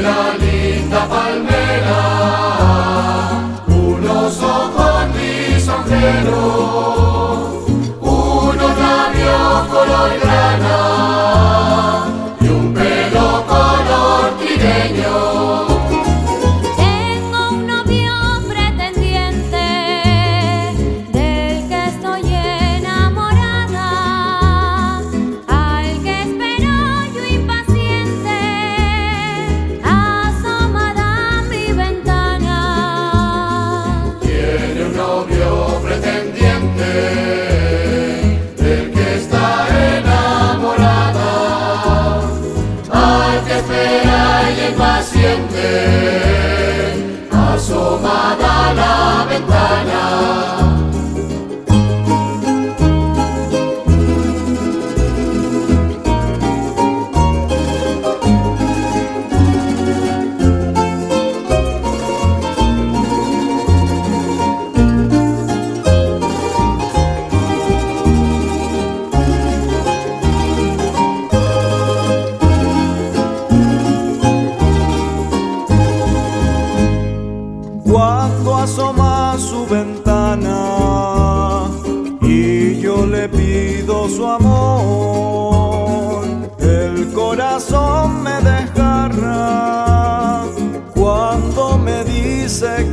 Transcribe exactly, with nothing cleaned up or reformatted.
una linda palmera, unos ojos lisonjeros, unos labios color grana y un pelo color trigueño. Tengo un novio pretendiente del que estoy enamorada, al que espero yo impaciente, asomada a mi ventana. Tiene un novio pretendiente del que está enamorada, al que espera y impaciente, asomada a la ventana. Cuando asoma a su ventana y yo le pido su amor, el corazón me desgarra cuando me dice